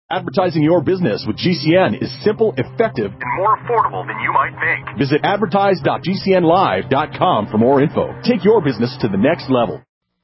Advertising your business with GCN is simple, effective, and more affordable than you might think. Visit advertise.gcnlive.com for more info. Take your business to the next level.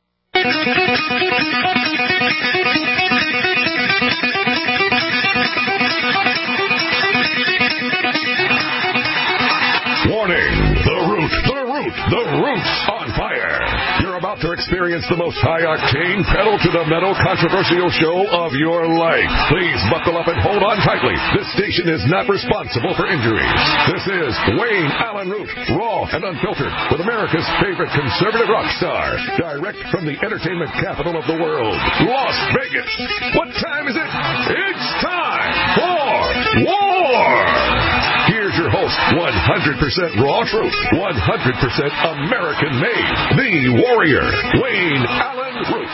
Warning! The root's on fire. You're about to experience the most high-octane, pedal-to-the-metal controversial show of your life. Please buckle up and hold on tightly. This station is not responsible for injuries. This is Wayne Allen Root, raw and unfiltered, with America's favorite conservative rock star, direct from the entertainment capital of the world, Las Vegas. What time is it? It's time for war! Here's your host, 100% raw truth, 100% American-made, the warrior, Wayne Allen Root.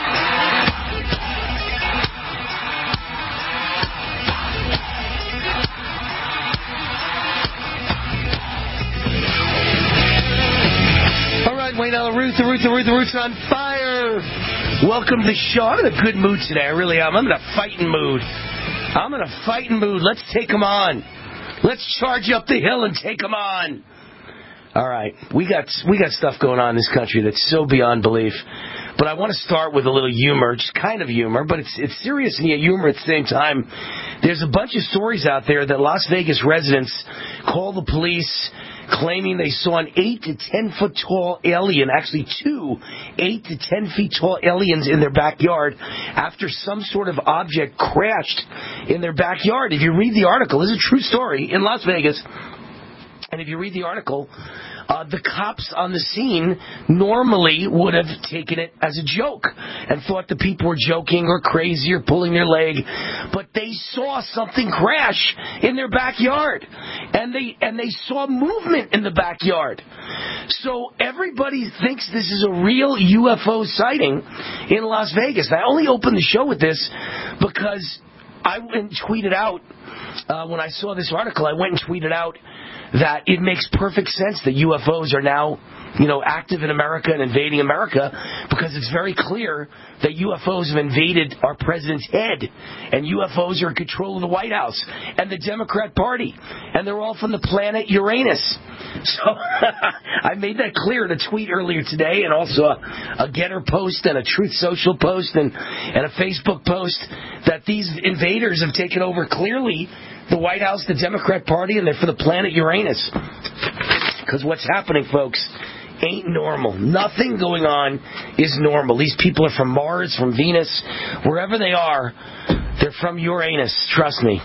All right, Wayne Allen Root, the root's on fire. Welcome to the show. I'm in a good mood today. I really am. I'm in a fighting mood. Let's take them on. Let's charge up the hill and take them on. All right, we got stuff going on in this country that's so beyond belief. But I want to start with a little humor, just kind of humor, but it's serious and yet humor at the same time. There's a bunch of stories out there that Las Vegas residents call the police claiming they saw an 8 to 10 foot tall alien, actually two 8 to 10 feet tall aliens in their backyard after some sort of object crashed in their backyard. If you read the article, this is a true story in Las Vegas. And if you read the article, the cops on the scene normally would have taken it as a joke and thought the people were joking or crazy or pulling their leg. But they saw something crash in their backyard. And they saw movement in the backyard. So everybody thinks this is a real UFO sighting in Las Vegas. And I only opened the show with this because I went and tweeted out, when I saw this article, I went and tweeted out that it makes perfect sense that UFOs are now, active in America and invading America, because it's very clear that UFOs have invaded our president's head, and UFOs are in control of the White House and the Democrat Party, and they're all from the planet Uranus. So I made that clear in a tweet earlier today, and also a Getter post and a Truth Social post and a Facebook post, that these invaders have taken over clearly the White House, the Democrat Party, and they're for the planet Uranus. Because what's happening, folks, ain't normal. Nothing going on is normal. These people are from Mars, from Venus, wherever they are, they're from Uranus, trust me.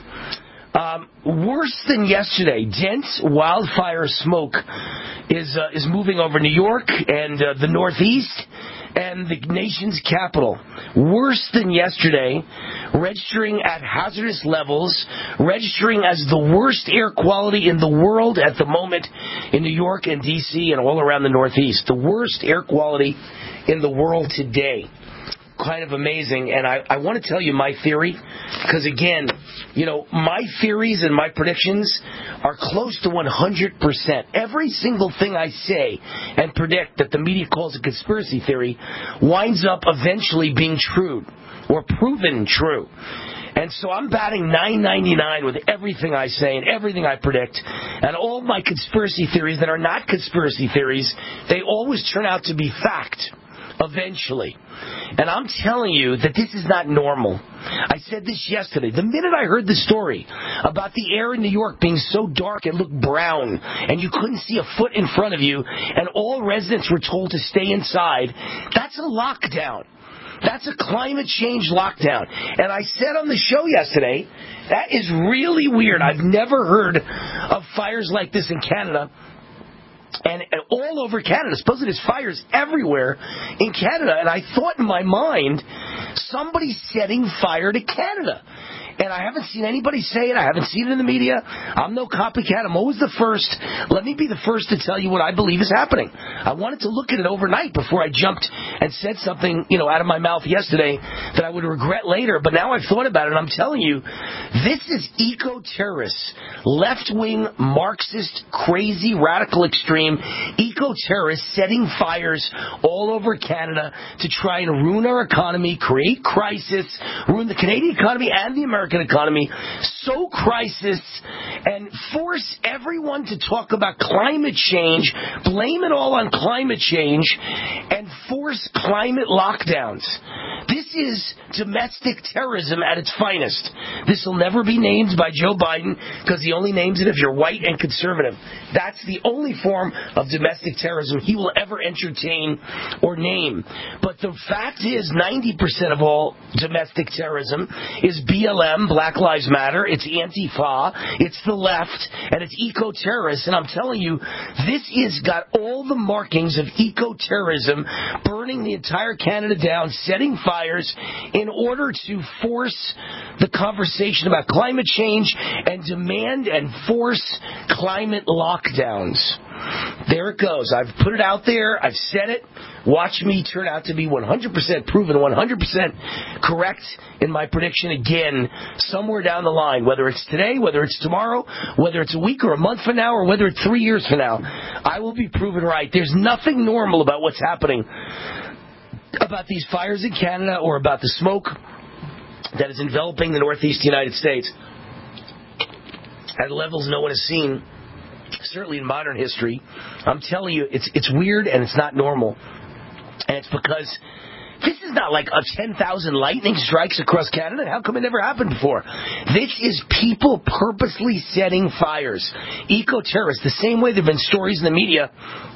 Worse than yesterday, dense wildfire smoke is moving over New York and the Northeast and the nation's capital. Worse than yesterday, registering at hazardous levels, registering as the worst air quality in the world at the moment in New York and D.C. and all around the Northeast. The worst air quality in the world today. Kind of amazing, and I want to tell you my theory, because again, my theories and my predictions are close to 100%. Every single thing I say and predict that the media calls a conspiracy theory winds up eventually being true, or proven true. And so I'm batting .999 with everything I say and everything I predict. And all my conspiracy theories that are not conspiracy theories, they always turn out to be fact. Eventually. And I'm telling you that this is not normal. I said this yesterday. The minute I heard the story about the air in New York being so dark it looked brown and you couldn't see a foot in front of you and all residents were told to stay inside, that's a lockdown. That's a climate change lockdown. And I said on the show yesterday, that is really weird. I've never heard of fires like this in Canada. And all over Canada. Supposedly there's fires everywhere in Canada. And I thought in my mind, somebody's setting fire to Canada. And I haven't seen anybody say it. I haven't seen it in the media. I'm no copycat. I'm always the first. Let me be the first to tell you what I believe is happening. I wanted to look at it overnight before I jumped and said something, out of my mouth yesterday that I would regret later. But now I've thought about it, and I'm telling you, this is eco-terrorists, left-wing, Marxist, crazy, radical, extreme eco-terrorists setting fires all over Canada to try and ruin our economy, create crisis, ruin the Canadian economy and the American American economy so crisis and force everyone to talk about climate change, blame it all on climate change, and force climate lockdowns. This is domestic terrorism at its finest. This will never be named by Joe Biden because he only names it if you're white and conservative. That's the only form of domestic terrorism he will ever entertain or name. But the fact is 90% of all domestic terrorism is BLM, Black Lives Matter, it's Antifa, it's the left, and it's eco-terrorists. And I'm telling you, this has got all the markings of eco-terrorism, burning the entire Canada down, setting fires in order to force the conversation about climate change and demand and force climate lockdowns. There it goes. I've put it out there. I've said it. Watch me turn out to be 100% proven, 100% correct in my prediction again somewhere down the line, whether it's today, whether it's tomorrow, whether it's a week or a month from now, or whether it's 3 years from now. I will be proven right. There's nothing normal about what's happening, about these fires in Canada or about the smoke that is enveloping the northeast United States at levels no one has seen, certainly in modern history. I'm telling you, it's weird and it's not normal. And it's because this is not like a 10,000 lightning strikes across Canada. How come it never happened before? This is people purposely setting fires. Eco-terrorists, the same way there have been stories in the media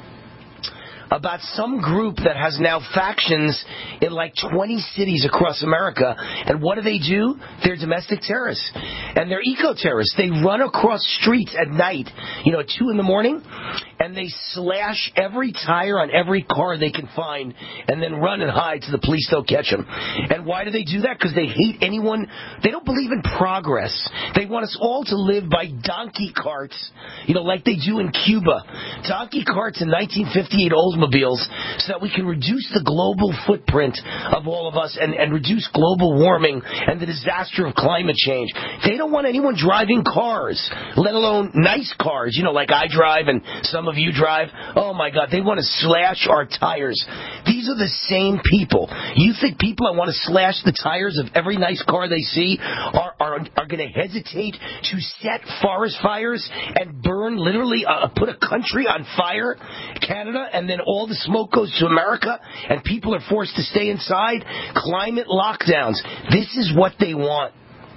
about some group that has now factions in like 20 cities across America. And what do? They're domestic terrorists. And they're eco-terrorists. They run across streets at night, at 2 in the morning, and they slash every tire on every car they can find and then run and hide so the police don't catch them. And why do they do that? Because they hate anyone. They don't believe in progress. They want us all to live by donkey carts, like they do in Cuba. Donkey carts in 1958 Oldsmobiles so that we can reduce the global footprint of all of us and reduce global warming and the disaster of climate change. They don't want anyone driving cars, let alone nice cars, like I drive and some of you drive. Oh my God, they want to slash our tires. These are the same people. You think people that want to slash the tires of every nice car they see are going to hesitate to set forest fires and burn, literally put a country on fire, Canada, and then all the smoke goes to America and people are forced to stay inside? Climate lockdowns. This is what they want.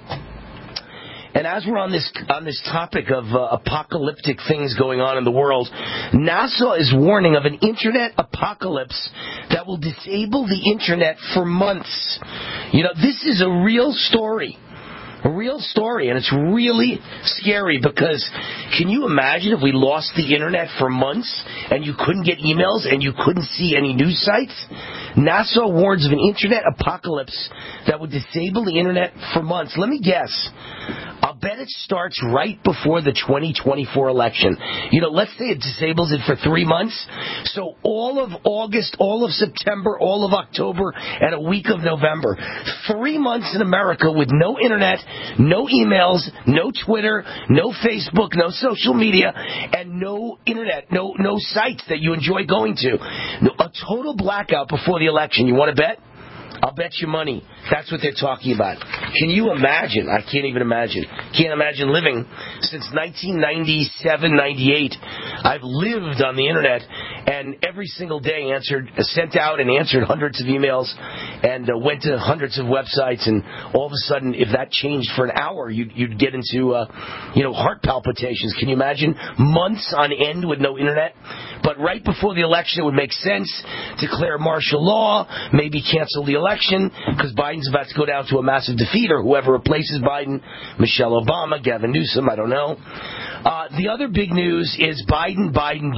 And as we're on this topic of apocalyptic things going on in the world, NASA is warning of an internet apocalypse that will disable the internet for months. This is a real story. A real story, and it's really scary because can you imagine if we lost the internet for months and you couldn't get emails and you couldn't see any news sites? NASA warns of an internet apocalypse that would disable the internet for months. Let me guess. I'll bet it starts right before the 2024 election. Let's say it disables it for 3 months. So all of August, all of September, all of October, and a week of November. 3 months in America with no internet, no emails, no Twitter, no Facebook, no social media, and no internet, no sites that you enjoy going to. A total blackout before the election. You want to bet? I'll bet you money. That's what they're talking about. Can you imagine? I can't even imagine. Can't imagine living since 1997, 98. I've lived on the internet and every single day sent out and answered hundreds of emails and went to hundreds of websites. And all of a sudden, if that changed for an hour, you'd get into, heart palpitations. Can you imagine? Months on end with no internet. But right before the election, it would make sense. Declare martial law, maybe cancel the election, because Biden's about to go down to a massive defeat, or whoever replaces Biden, Michelle Obama, Gavin Newsom, I don't know. The other big news is Biden.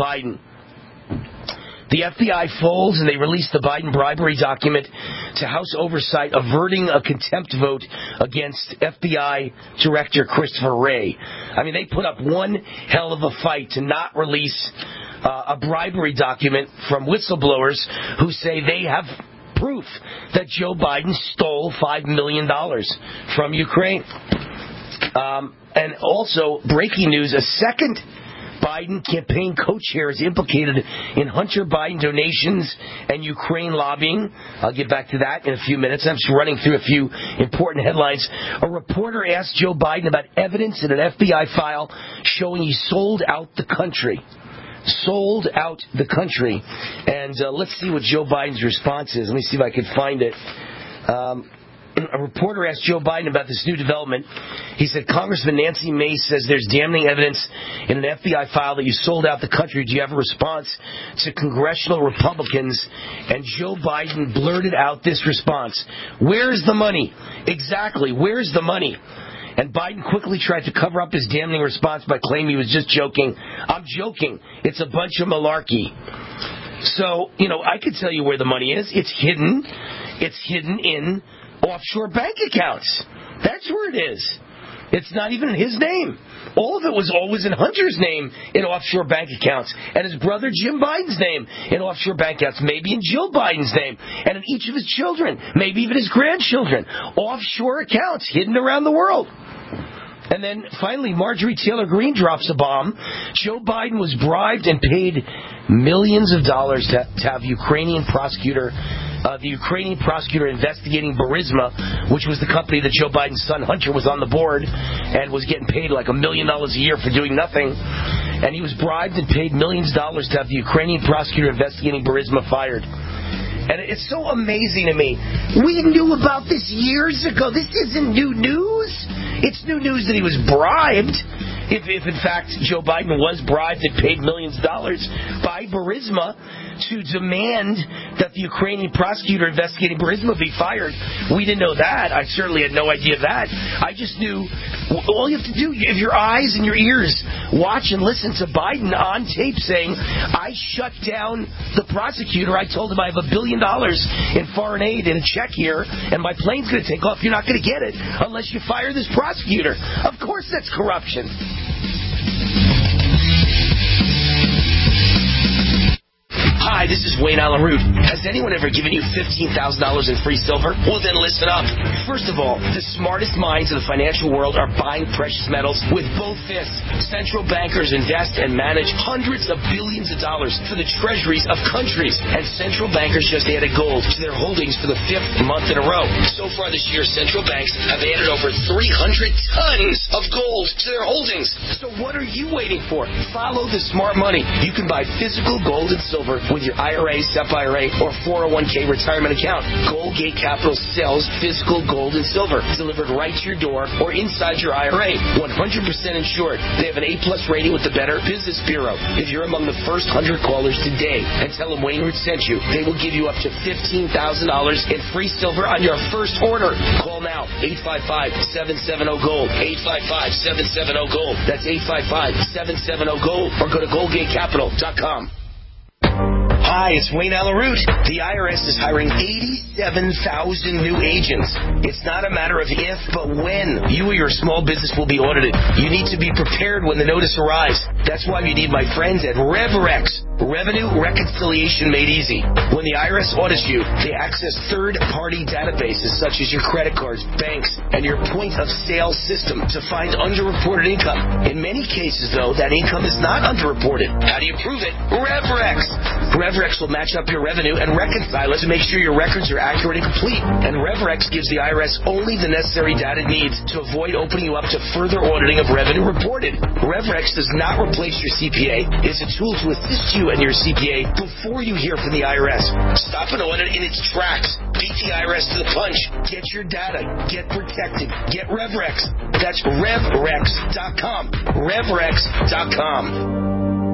The FBI folds and they released the Biden bribery document to House Oversight, averting a contempt vote against FBI Director Christopher Wray. I mean, they put up one hell of a fight to not release a bribery document from whistleblowers who say they have proof that Joe Biden stole $5 million from Ukraine. And also, breaking news, a second Biden campaign co-chairs implicated in Hunter Biden donations and Ukraine lobbying. I'll get back to that in a few minutes. I'm just running through a few important headlines. A reporter asked Joe Biden about evidence in an FBI file showing he sold out the country. Sold out the country. And let's see what Joe Biden's response is. Let me see if I can find it. A reporter asked Joe Biden about this new development. He said, Congressman Nancy Mace says there's damning evidence in an FBI file that you sold out the country. Do you have a response to congressional Republicans? And Joe Biden blurted out this response. Where's the money? Exactly. Where's the money? And Biden quickly tried to cover up his damning response by claiming he was just joking. I'm joking. It's a bunch of malarkey. So, I could tell you where the money is. It's hidden. It's hidden in offshore bank accounts. That's where it is. It's not even in his name. All of it was always in Hunter's name in offshore bank accounts, and his brother Jim Biden's name in offshore bank accounts, maybe in Jill Biden's name, and in each of his children, maybe even his grandchildren. Offshore accounts hidden around the world. And then finally, Marjorie Taylor Greene drops a bomb. Joe Biden was bribed and paid millions of dollars to have the Ukrainian prosecutor investigating Burisma, which was the company that Joe Biden's son Hunter was on the board and was getting paid like $1 million a year for doing nothing. And he was bribed and paid millions of dollars to have the Ukrainian prosecutor investigating Burisma fired. And it's so amazing to me. We knew about this years ago. This isn't new news. It's new news that he was bribed. If in fact Joe Biden was bribed and paid millions of dollars by Burisma to demand that the Ukrainian prosecutor investigating Burisma be fired. We didn't know that. I certainly had no idea of that. I just knew all you have to do, if your eyes and your ears watch and listen to Biden on tape saying, I shut down the prosecutor. I told him I have $1 billion in foreign aid in a check here, and my plane's going to take off. You're not going to get it unless you fire this prosecutor. Of course that's corruption. Hi, this is Wayne Allen Root. Has anyone ever given you $15,000 in free silver? Well, then listen up. First of all, the smartest minds in the financial world are buying precious metals with both fists. Central bankers invest and manage hundreds of billions of dollars for the treasuries of countries. And central bankers just added gold to their holdings for the 5th month in a row. So far this year, central banks have added over 300 tons of gold to their holdings. So what are you waiting for? Follow the smart money. You can buy physical gold and silver with your IRA, SEP IRA, or 401k retirement account. Goldgate Capital sells physical gold and silver delivered right to your door or inside your IRA. 100% insured. They have an A-plus rating with the Better Business Bureau. If you're among the first 100 callers today and tell them Wayne Root sent you, they will give you up to $15,000 in free silver on your first order. Call now. 855-770-GOLD. 855-770-GOLD. That's 855-770-GOLD. Or go to GoldgateCapital.com. Hi, it's Wayne Allen Root. The IRS is hiring 87,000 new agents. It's not a matter of if, but when you or your small business will be audited. You need to be prepared when the notice arrives. That's why you need my friends at RevRex. Revenue reconciliation made easy. When the IRS audits you, they access third-party databases such as your credit cards, banks, and your point-of-sale system to find underreported income. In many cases, though, that income is not underreported. How do you prove it? RevRex. RevRex will match up your revenue and reconcile it to make sure your records are accurate and complete. And RevRex gives the IRS only the necessary data it needs to avoid opening you up to further auditing of revenue reported. RevRex does not replace your CPA. It's a tool to assist you and your CPA before you hear from the IRS. Stop an audit in its tracks. Beat the IRS to the punch. Get your data. Get protected. Get RevRex. That's RevRex.com. RevRex.com.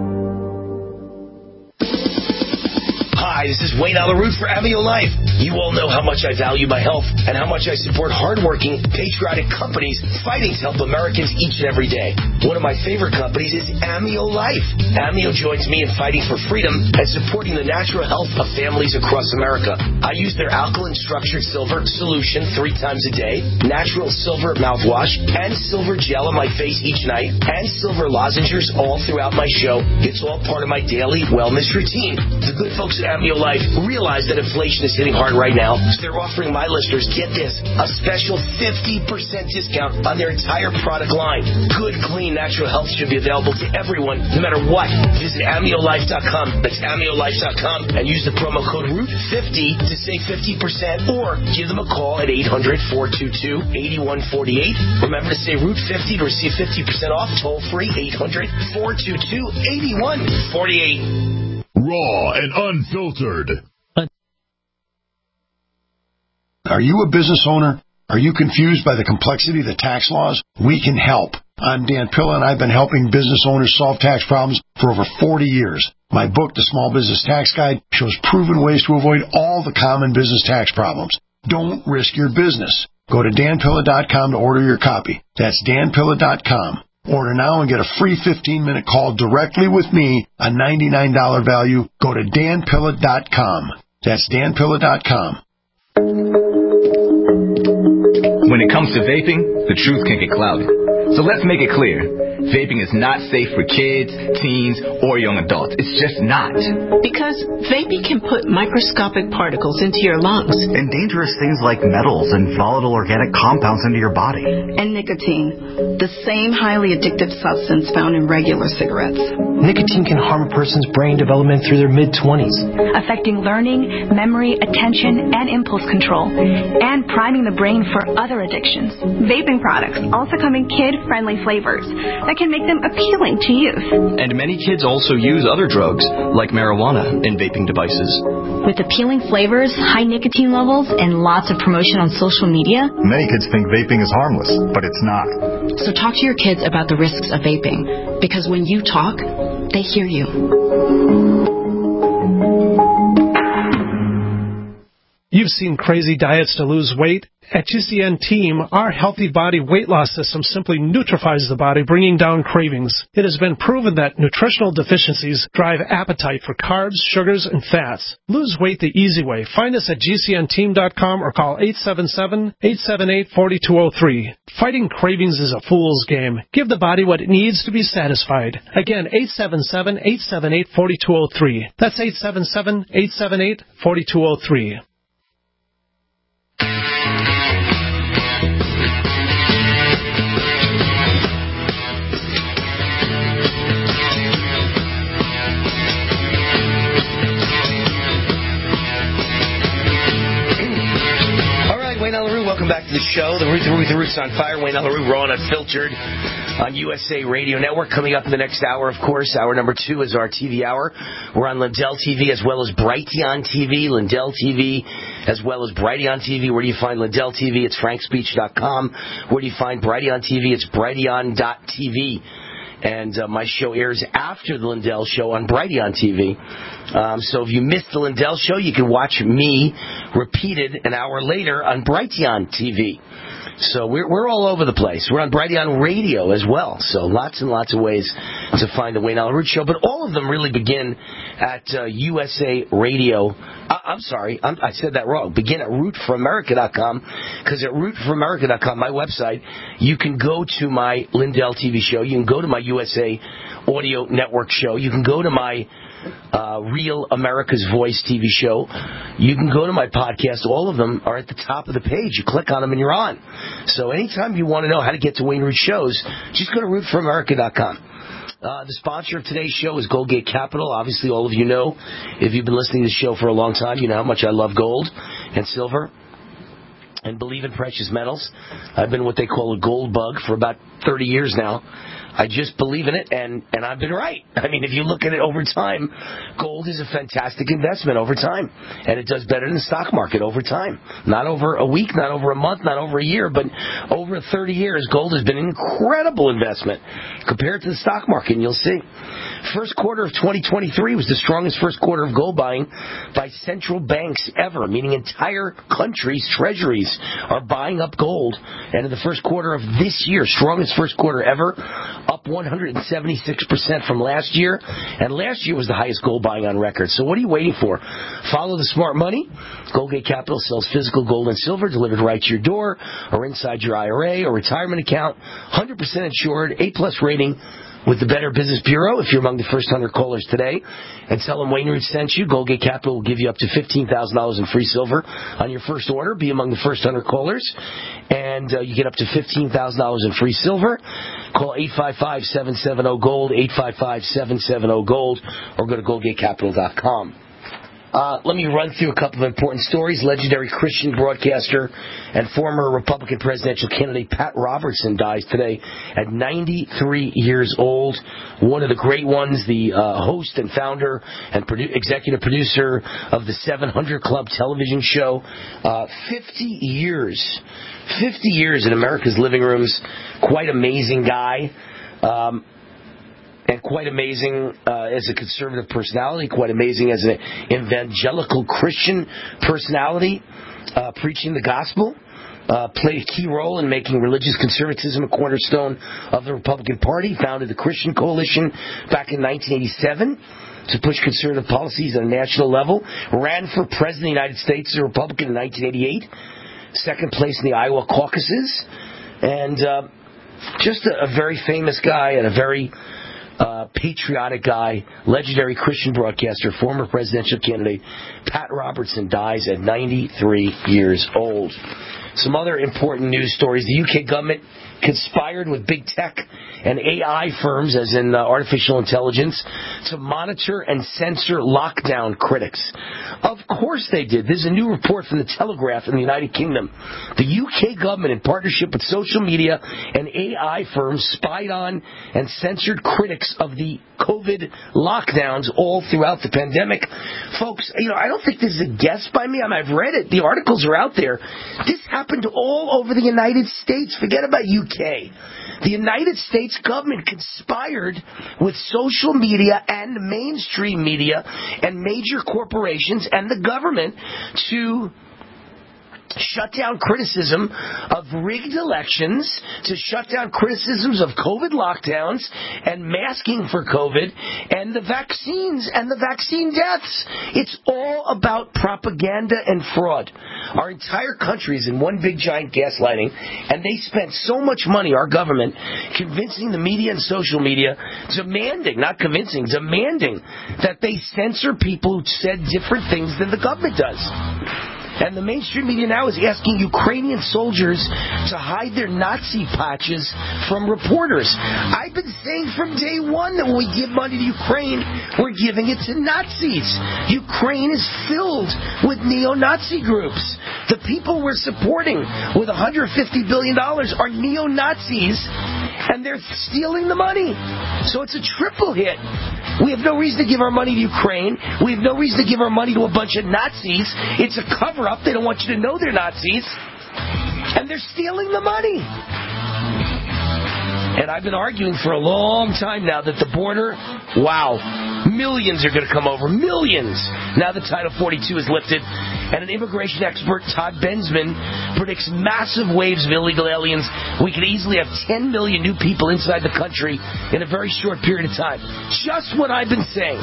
Hi, this is Wayne Allen Root for Amio Life. You all know how much I value my health and how much I support hardworking, patriotic companies fighting to help Americans each and every day. One of my favorite companies is Amio Life. Amio joins me in fighting for freedom and supporting the natural health of families across America. I use their alkaline structured silver solution 3 times a day, natural silver mouthwash, and silver gel on my face each night, and silver lozenges all throughout my show. It's all part of my daily wellness routine. The good folks at Amio Amio Life realize that inflation is hitting hard right now, so they're offering my listeners, get this, a special 50% discount on their entire product line. Good, clean, natural health should be available to everyone, no matter what. Visit AmioLife.com. That's AmioLife.com and use the promo code ROOT50 to save 50%, or give them a call at 800-422-8148. Remember to say ROOT50 to receive 50% off. Toll free 800-422-8148. Raw and unfiltered. Are you a business owner? Are you confused by the complexity of the tax laws? We can help. I'm Dan Pilla, and I've been helping business owners solve tax problems for over 40 years. My book, The Small Business Tax Guide, shows proven ways to avoid all the common business tax problems. Don't risk your business. Go to danpilla.com to order your copy. That's danpilla.com. Order now and get a free 15-minute call directly with me, a $99 value. Go to danpilla.com. That's danpilla.com. When it comes to vaping, the truth can get clouded. So let's make it clear. Vaping is not safe for kids, teens, or young adults. It's just not. Because vaping can put microscopic particles into your lungs. And dangerous things like metals and volatile organic compounds into your body. And nicotine, the same highly addictive substance found in regular cigarettes. Nicotine can harm a person's brain development through their mid-20s. Affecting learning, memory, attention, and impulse control. And priming the brain for other addictions. Vaping products also come in kid-friendly flavors that can make them appealing to youth. And many kids also use other drugs, like marijuana, in vaping devices. With appealing flavors, high nicotine levels, and lots of promotion on social media, many kids think vaping is harmless, but it's not. So talk to your kids about the risks of vaping, because when you talk, they hear you. You've seen crazy diets to lose weight. At GCN Team, our healthy body weight loss system simply neutralizes the body, bringing down cravings. It has been proven that nutritional deficiencies drive appetite for carbs, sugars, and fats. Lose weight the easy way. Find us at GCNteam.com or call 877-878-4203. Fighting cravings is a fool's game. Give the body what it needs to be satisfied. Again, 877-878-4203. That's 877-878-4203. Welcome back to the show. The Roots on Fire. Wayne Ella Rue, Raw and Unfiltered on USA Radio Network. Coming up in the next hour, of course, hour number 2 is our TV hour. We're on Lindell TV as well as Brighteon TV. Lindell TV as well as Brighteon TV. Where do you find Lindell TV? It's frankspeech.com. Where do you find Brighteon TV? It's brighteon.tv. And my show airs after the Lindell show on Brighteon TV. So if you missed the Lindell show, you can watch me repeated an hour later on Brighteon TV. So we're all over the place. We're on Brighteon Radio as well. So lots and lots of ways to find the Wayne Ella Roots show. But all of them really begin at USA Radio. I'm sorry, I said that wrong. Begin at rootforamerica.com, because at rootforamerica.com, my website, you can go to my Lindell TV show. You can go to my USA Audio Network show. You can go to my Real America's Voice TV show. You can go to my podcast. All of them are at the top of the page. You click on them and you're on. So anytime you want to know how to get to Wayne Root shows, just go to rootforamerica.com. The sponsor of today's show is Goldgate Capital. Obviously, all of you know, if you've been listening to the show for a long time, you know how much I love gold and silver and believe in precious metals. I've been what they call a gold bug for about 30 years now. I just believe in it, and I've been right. I mean, if you look at it over time, gold is a fantastic investment over time, and it does better than the stock market over time. Not over a week, not over a month, not over a year, but over 30 years, gold has been an incredible investment compared to the stock market, and you'll see. First quarter of 2023 was the strongest first quarter of gold buying by central banks ever, meaning entire countries' treasuries are buying up gold. And in the first quarter of this year, strongest first quarter ever, up 176% from last year. And last year was the highest gold buying on record. So what are you waiting for? Follow the smart money. Goldgate Capital sells physical gold and silver delivered right to your door or inside your IRA or retirement account. 100% insured, A+ rating. with the Better Business Bureau. If you're among the first 100 callers today, and tell them Wayne Root sent you, Goldgate Capital will give you up to $15,000 in free silver on your first order. Be among the first 100 callers, and you get up to $15,000 in free silver. Call 855-770-GOLD, 855-770-GOLD, or go to GoldgateCapital.com. Let me run through a couple of important stories. Legendary Christian broadcaster and former Republican presidential candidate Pat Robertson dies today at 93 years old. One of the great ones, the host and founder and executive producer of the 700 Club television show. 50 years in America's living rooms. Quite amazing guy. And quite amazing as a conservative personality, quite amazing as an evangelical Christian personality, preaching the gospel, played a key role in making religious conservatism a cornerstone of the Republican Party, founded the Christian Coalition back in 1987 to push conservative policies at a national level, ran for president of the United States as a Republican in 1988, second place in the Iowa caucuses, and just a very famous guy and a very patriotic guy, legendary Christian broadcaster, former presidential candidate Pat Robertson dies at 93 years old. Some other important news stories. The UK government conspired with big tech and AI firms, as in artificial intelligence, to monitor and censor lockdown critics. Of course they did. There's a new report from the Telegraph in the United Kingdom. The UK government, in partnership with social media and AI firms, spied on and censored critics of the COVID lockdowns all throughout the pandemic. Folks, I don't think this is a guess by me. I've read it. The articles are out there. This happened all over the United States. Forget about UK. The United States government conspired with social media and mainstream media and major corporations and the government to shut down criticism of rigged elections, to shut down criticisms of COVID lockdowns and masking for COVID and the vaccines and the vaccine deaths. It's all about propaganda and fraud. Our entire country is in one big giant gaslighting, and they spent so much money, our government, convincing the media and social media, demanding that they censor people who said different things than the government does. And the mainstream media now is asking Ukrainian soldiers to hide their Nazi patches from reporters. I've been saying from day one that when we give money to Ukraine, we're giving it to Nazis. Ukraine is filled with neo-Nazi groups. The people we're supporting with $150 billion are neo-Nazis, and they're stealing the money. So it's a triple hit. We have no reason to give our money to Ukraine. We have no reason to give our money to a bunch of Nazis. It's a cover-up. They don't want you to know they're Nazis. And they're stealing the money. And I've been arguing for a long time now that the border, millions are going to come over. Millions. Now that Title 42 is lifted. And an immigration expert, Todd Bensman, predicts massive waves of illegal aliens. We could easily have 10 million new people inside the country in a very short period of time. Just what I've been saying.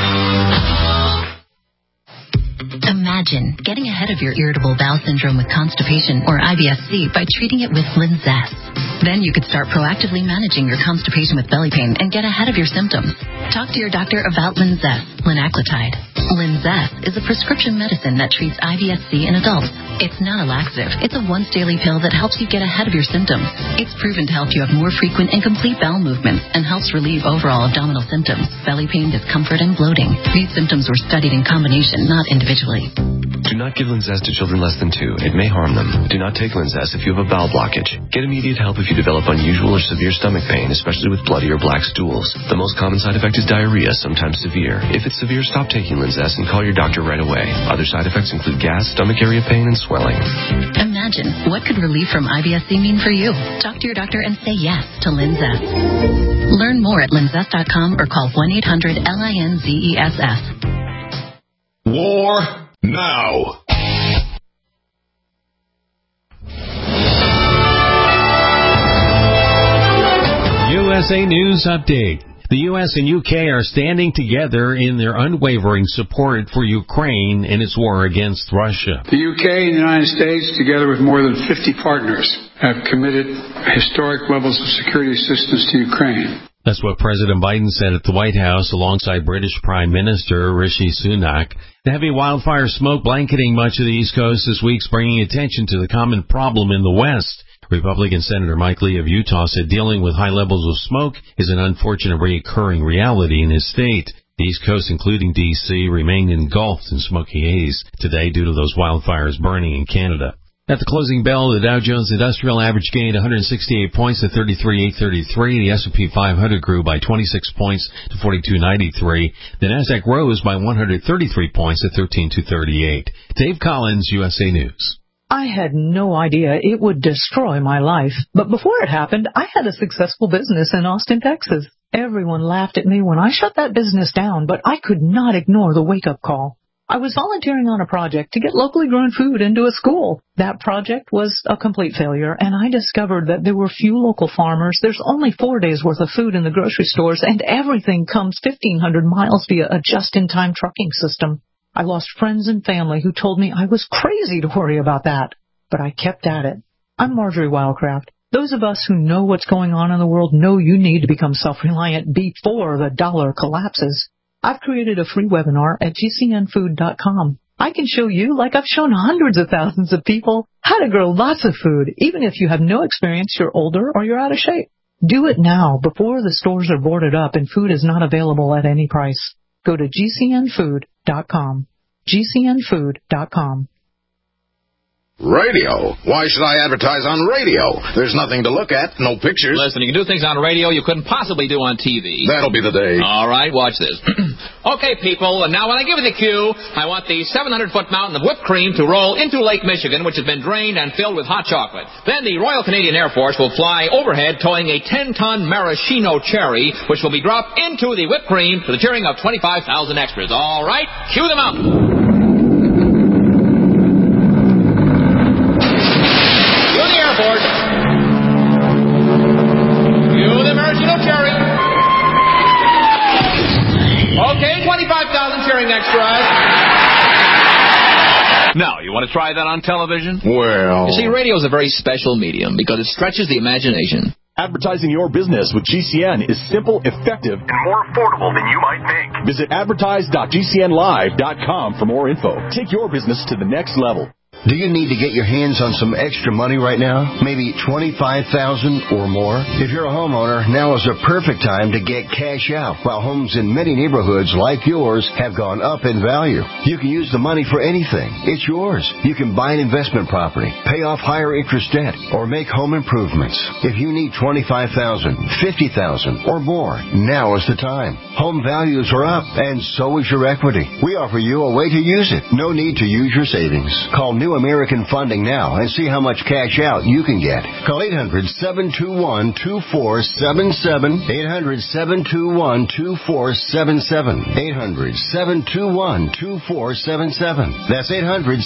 Imagine getting ahead of your irritable bowel syndrome with constipation or IBS-C by treating it with Linzess. Then you could start proactively managing your constipation with belly pain and get ahead of your symptoms. Talk to your doctor about Linzess, linaclotide. Linzess is a prescription medicine that treats IBS-C in adults. It's not a laxative. It's a once-daily pill that helps you get ahead of your symptoms. It's proven to help you have more frequent and complete bowel movements and helps relieve overall abdominal symptoms, belly pain, discomfort, and bloating. These symptoms were studied in combination, not individually. Do not give Linzess to children less than 2. It may harm them. Do not take Linzess if you have a bowel blockage. Get immediate help if you develop unusual or severe stomach pain, especially with bloody or black stools. The most common side effect is diarrhea, sometimes severe. If it's severe, stop taking Linzess and call your doctor right away. Other side effects include gas, stomach area pain, and swelling. Imagine, what could relief from IBS-C mean for you? Talk to your doctor and say yes to Linzess. Learn more at linzess.com or call 1-800-LINZESS. War now. USA News Update. The U.S. and U.K. are standing together in their unwavering support for Ukraine in its war against Russia. The U.K. and the United States, together with more than 50 partners, have committed historic levels of security assistance to Ukraine. That's what President Biden said at the White House alongside British Prime Minister Rishi Sunak. The heavy wildfire smoke blanketing much of the East Coast this week's bringing attention to the common problem in the West. Republican Senator Mike Lee of Utah said dealing with high levels of smoke is an unfortunate recurring reality in his state. The East Coast, including D.C., remained engulfed in smoky haze today due to those wildfires burning in Canada. At the closing bell, the Dow Jones Industrial Average gained 168 points to 33,833. The S&P 500 grew by 26 points to 42,93. The Nasdaq rose by 133 points to 13,238. Dave Collins, USA News. I had no idea it would destroy my life, but before it happened, I had a successful business in Austin, Texas. Everyone laughed at me when I shut that business down, but I could not ignore the wake-up call. I was volunteering on a project to get locally grown food into a school. That project was a complete failure, and I discovered that there were few local farmers. There's only 4 days' worth of food in the grocery stores, and everything comes 1,500 miles via a just-in-time trucking system. I lost friends and family who told me I was crazy to worry about that, but I kept at it. I'm Marjorie Wildcraft. Those of us who know what's going on in the world know you need to become self-reliant before the dollar collapses. I've created a free webinar at gcnfood.com. I can show you, like I've shown hundreds of thousands of people, how to grow lots of food, even if you have no experience, you're older, or you're out of shape. Do it now, before the stores are boarded up and food is not available at any price. Go to gcnfood.com. gcnfood.com. Radio? Why should I advertise on radio? There's nothing to look at, no pictures. Listen, you can do things on radio you couldn't possibly do on TV. That'll be the day. All right, watch this. Okay, people, and now when I give you the cue, I want the 700-foot mountain of whipped cream to roll into Lake Michigan, which has been drained and filled with hot chocolate. Then the Royal Canadian Air Force will fly overhead towing a 10-ton maraschino cherry, which will be dropped into the whipped cream to the cheering of 25,000 extras. All right, cue them out. Okay, 25,000 cheering extras. Now, you want to try that on television? Well... You see, radio is a very special medium because it stretches the imagination. Advertising your business with GCN is simple, effective, and more affordable than you might think. Visit advertise.gcnlive.com for more info. Take your business to the next level. Do you need to get your hands on some extra money right now? Maybe $25,000 or more? If you're a homeowner, now is a perfect time to get cash out. While homes in many neighborhoods like yours have gone up in value, you can use the money for anything. It's yours. You can buy an investment property, pay off higher interest debt, or make home improvements. If you need $25,000, $50,000, or more, now is the time. Home values are up, and so is your equity. We offer you a way to use it. No need to use your savings. Call New American Funding now and see how much cash out you can get. Call 800-721-2477. 800-721-2477. 800-721-2477. That's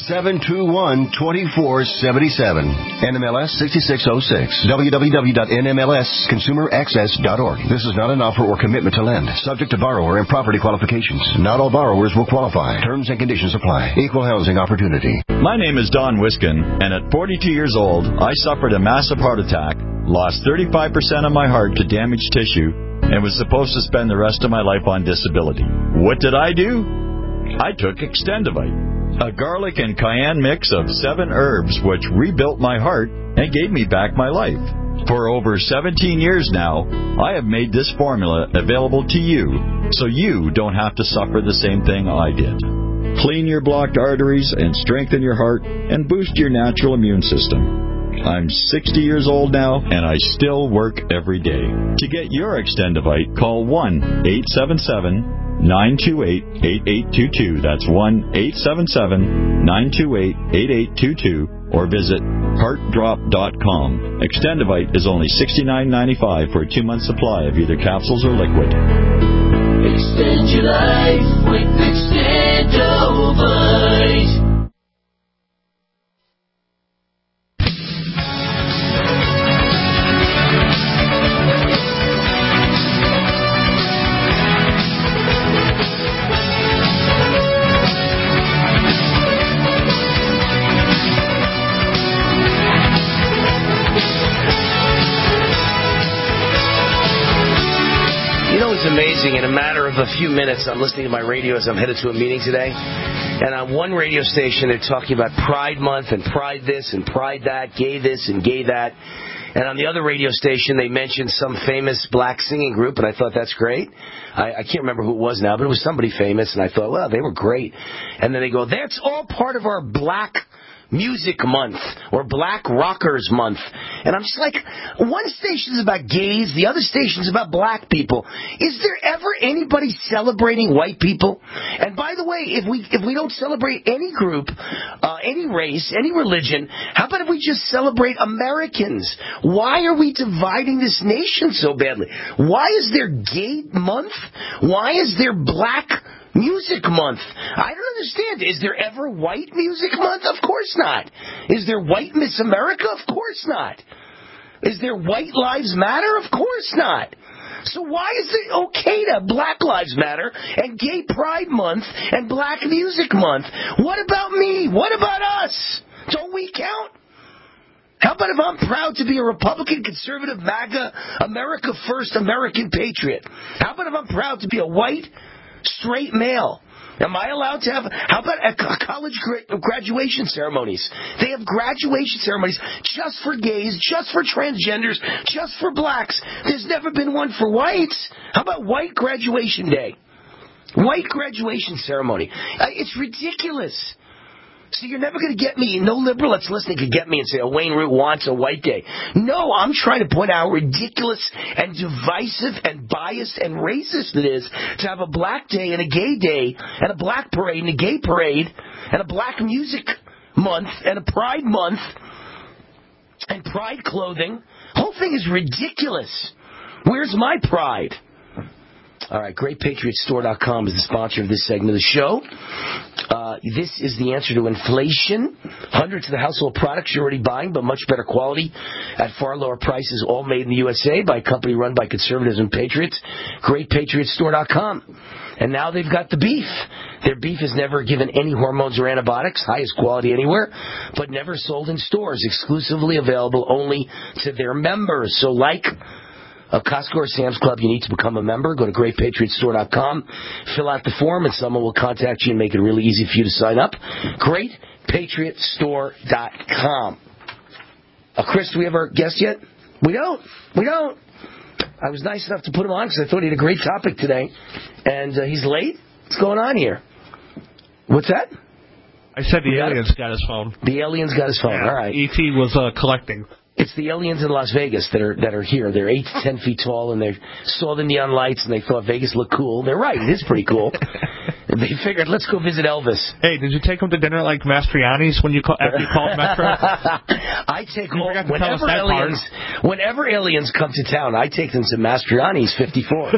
800-721-2477. NMLS 6606. www.nmlsconsumeraccess.org. This is not an offer or commitment to lend. Subject to borrower and property qualifications. Not all borrowers will qualify. Terms and conditions apply. Equal housing opportunity. My name is Don Wiskin, and at 42 years old, I suffered a massive heart attack, lost 35% of my heart to damaged tissue, and was supposed to spend the rest of my life on disability. What did I do? I took Extendivite, a garlic and cayenne mix of 7 herbs which rebuilt my heart and gave me back my life. For over 17 years now, I have made this formula available to you so you don't have to suffer the same thing I did. Clean your blocked arteries and strengthen your heart and boost your natural immune system. I'm 60 years old now, and I still work every day. To get your Extendivite, call 1-877-928-8822. That's 1-877-928-8822. Or visit heartdrop.com. Extendivite is only $69.95 for a 2-month supply of either capsules or liquid. Extend your life with Extendovite. was amazing. In a matter of a few minutes, I'm listening to my radio as I'm headed to a meeting today. And on one radio station, they're talking about Pride Month and Pride this and Pride that, gay this and gay that. And on the other radio station, they mentioned some famous black singing group, and I thought, that's great. I can't remember who it was now, but it was somebody famous, and I thought, well, they were great. And then they go, that's all part of our Black Music Month or Black Rockers Month. And I'm just like, one station's about gays, the other station's about black people. Is there ever anybody celebrating white people? And by the way, if we don't celebrate any group, any race, any religion, how about if we just celebrate Americans? Why are we dividing this nation so badly? Why is there Gay Month? Why is there Black Music Month? I don't understand. Is there ever White Music Month? Of course not. Is there White Miss America? Of course not. Is there White Lives Matter? Of course not. So why is it okay to Black Lives Matter and Gay Pride Month and Black Music Month? What about me? What about us? Don't we count? How about if I'm proud to be a Republican, conservative, MAGA, America First, American patriot? How about if I'm proud to be a white, straight male? Am I allowed to have... How about at college graduation ceremonies? They have graduation ceremonies just for gays, just for transgenders, just for blacks. There's never been one for whites. How about white graduation day? White graduation ceremony. It's ridiculous. So you're never going to get me, no liberal that's listening could get me and say, Wayne Root wants a white day. No, I'm trying to point out how ridiculous and divisive and biased and racist it is to have a black day and a gay day and a black parade and a gay parade and a black music month and a pride month and pride clothing. The whole thing is ridiculous. Where's my pride? All right, GreatPatriotStore.com is the sponsor of this segment of the show. This is the answer to inflation. Hundreds of the household products you're already buying, but much better quality at far lower prices, all made in the USA by a company run by conservatives and patriots. GreatPatriotStore.com. And now they've got the beef. Their beef is never given any hormones or antibiotics, highest quality anywhere, but never sold in stores, exclusively available only to their members. So like a Costco or Sam's Club, you need to become a member. Go to GreatPatriotStore.com, fill out the form, and someone will contact you and make it really easy for you to sign up. GreatPatriotStore.com. Chris, do we have our guest yet? We don't. I was nice enough to put him on because I thought he had a great topic today. And he's late? What's going on here? What's that? I said the aliens got his phone. The aliens got his phone. Yeah, all right. E.T. was collecting. It's the aliens in Las Vegas that are here. They're 8 to 10 feet tall, and they saw the neon lights, and they thought Vegas looked cool. They're right. It is pretty cool. And they figured, let's go visit Elvis. Hey, did you take him to dinner like Mastriani's after you called Metro? I take all, whenever aliens come to town, I take them to Mastriani's 54.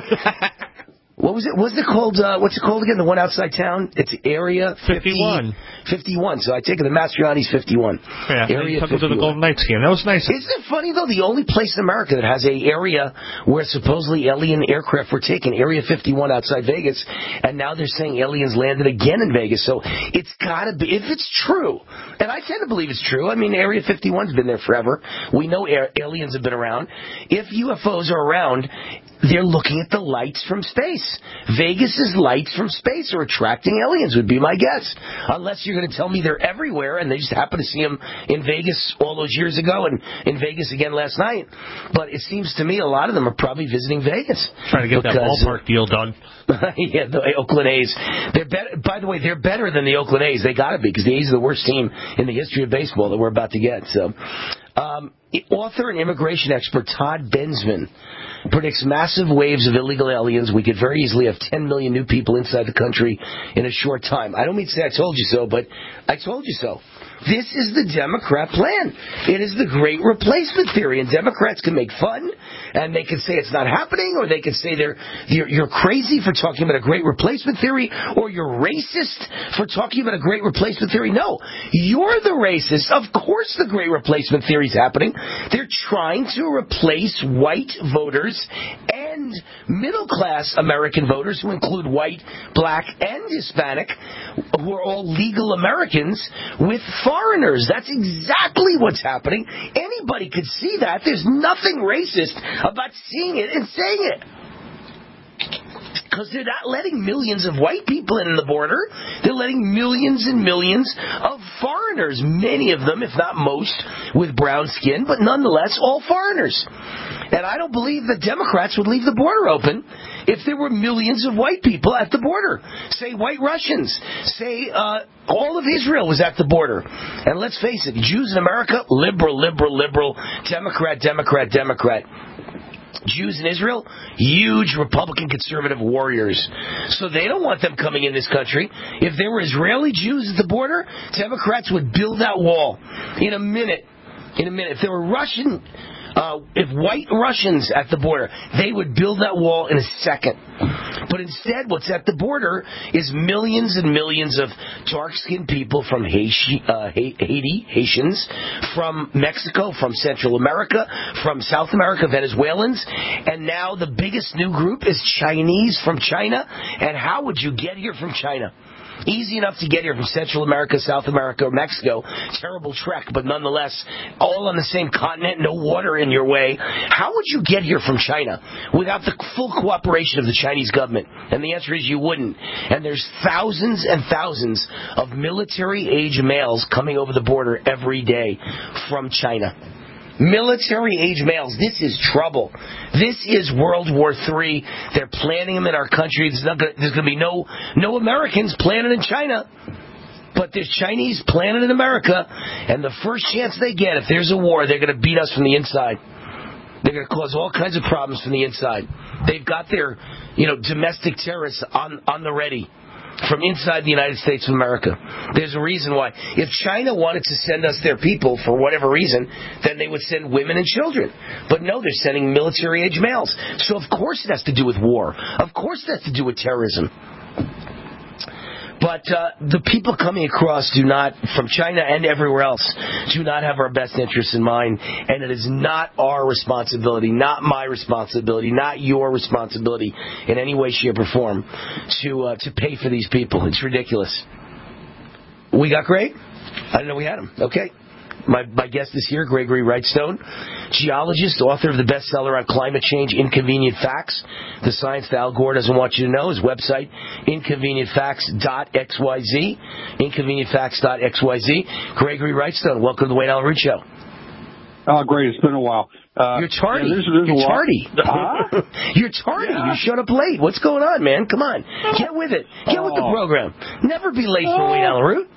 What was it? What's it called? What's it called again? The one outside town? It's Area 51. 51. So I take it to Mastriani's 51. Yeah, Area 51. To the Golden Knights game. That was nice. Isn't it funny, though? The only place in America that has an area where supposedly alien aircraft were taken, Area 51 outside Vegas, and now they're saying aliens landed again in Vegas. So it's got to be, if it's true, and I tend to believe it's true. I mean, Area 51's been there forever. We know aliens have been around. If UFOs are around, they're looking at the lights from space. Vegas's lights from space are attracting aliens, would be my guess. Unless you're going to tell me they're everywhere and they just happen to see them in Vegas all those years ago and in Vegas again last night. But it seems to me a lot of them are probably visiting Vegas. Trying to get that ballpark deal done. Yeah, the Oakland A's. They're better. By the way, they're better than the Oakland A's. They got to be, because the A's are the worst team in the history of baseball that we're about to get. So, author and immigration expert Todd Bensman predicts massive waves of illegal aliens. We could very easily have 10 million new people inside the country in a short time. I don't mean to say I told you so, but I told you so. This is the Democrat plan. It is the great replacement theory, and Democrats can make fun, and they can say it's not happening, or they can say you're crazy for talking about a great replacement theory, or you're racist for talking about a great replacement theory. No, you're the racist. Of course the great replacement theory is happening. They're trying to replace white voters and middle-class American voters, who include white, black, and Hispanic, who are all legal Americans, with foreigners. That's exactly what's happening. Anybody could see that. There's nothing racist about seeing it and saying it. Because they're not letting millions of white people in the border. They're letting millions and millions of foreigners, many of them, if not most, with brown skin, but nonetheless all foreigners. And I don't believe the Democrats would leave the border open if there were millions of white people at the border. Say white Russians. Say all of Israel was at the border. And let's face it, Jews in America, liberal, Democrat. Jews in Israel, huge Republican conservative warriors. So they don't want them coming in this country. If there were Israeli Jews at the border, Democrats would build that wall in a minute. If there were if white Russians at the border, they would build that wall in a second. But instead, what's at the border is millions and millions of dark-skinned people from Haiti, Haitians, from Mexico, from Central America, from South America, Venezuelans, and now the biggest new group is Chinese from China. And how would you get here from China? Easy enough to get here from Central America, South America, or Mexico. Terrible trek, but nonetheless, all on the same continent, no water in your way. How would you get here from China without the full cooperation of the Chinese government? And the answer is you wouldn't. And there's thousands and thousands of military-age males coming over the border every day from China. Military-age males. This is trouble. This is World War III. They're planning them in our country. There's going to be no Americans planted in China. But there's Chinese planted in America. And the first chance they get, if there's a war, they're going to beat us from the inside. They're going to cause all kinds of problems from the inside. They've got their, domestic terrorists on the ready. From inside the United States of America. There's a reason why. If China wanted to send us their people for whatever reason, then they would send women and children. But no, they're sending military-age males. So of course it has to do with war. Of course it has to do with terrorism. But the people coming across do not, from China and everywhere else, do not have our best interests in mind. And it is not our responsibility, not my responsibility, not your responsibility in any way, shape, or form to pay for these people. It's ridiculous. We got Greg? I didn't know we had him. Okay. My guest is here, Gregory Wrightstone, geologist, author of the bestseller on climate change, Inconvenient Facts, the science that Al Gore doesn't want you to know. His website, inconvenientfacts.xyz, inconvenientfacts.xyz. Gregory Wrightstone, welcome to the Wayne Allen Root Show. Oh, great. It's been a while. You're tardy. You're tardy. Huh? You're tardy. Yeah. You showed up late. What's going on, man? Come on. Get with it. Get with the program. Never be late for Wayne Allen Root.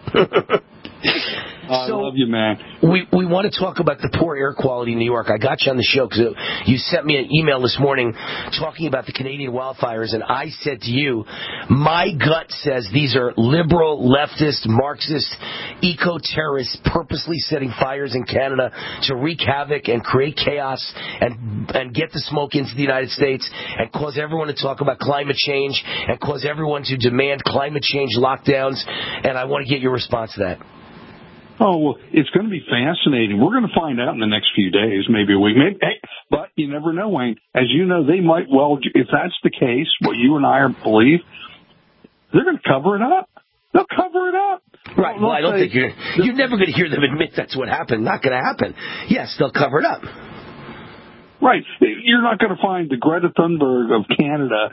I love you, man. We want to talk about the poor air quality in New York. I got you on the show because you sent me an email this morning talking about the Canadian wildfires, and I said to you, my gut says these are liberal, leftist, Marxist, eco-terrorists purposely setting fires in Canada to wreak havoc and create chaos and get the smoke into the United States and cause everyone to talk about climate change and cause everyone to demand climate change lockdowns, and I want to get your response to that. Oh, well, it's going to be fascinating. We're going to find out in the next few days, maybe a week. But you never know, Wayne. As you know, they might well, if that's the case, what you and I believe, they're going to cover it up. They'll cover it up. Right. Well, I don't think you're never going to hear them admit that's what happened. Not going to happen. Yes, they'll cover it up. Right. You're not going to find the Greta Thunberg of Canada,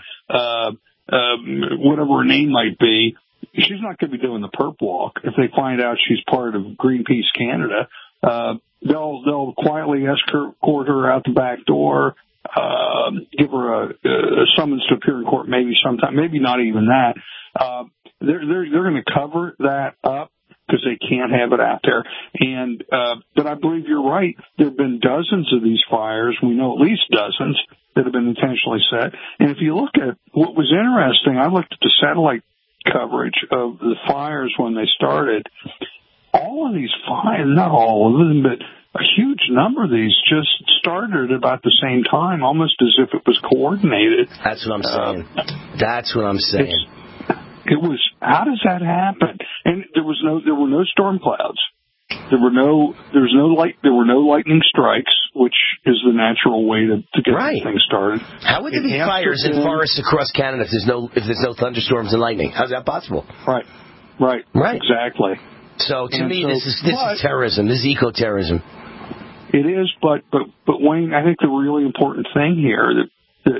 whatever her name might be. She's not going to be doing the perp walk. If they find out she's part of Greenpeace Canada, they'll quietly escort her out the back door, give her a summons to appear in court, maybe sometime, maybe not even that. They're going to cover that up because they can't have it out there. And but I believe you're right. There have been dozens of these fires. We know at least dozens that have been intentionally set. And if you look at what was interesting, I looked at the satellite coverage of the fires when they started. All of these fires, not all of them, but a huge number of these just started at about the same time, almost as if it was coordinated. That's what I'm saying. That's what I'm saying. It was, how does that happen? And there were no storm clouds. There were no lightning strikes, which is the natural way to get things started. How would there be fires in forests across Canada if there's no thunderstorms and lightning? How's that possible? Right. Exactly. So to me, this is terrorism. This is eco-terrorism. It is, but Wayne, I think the really important thing here that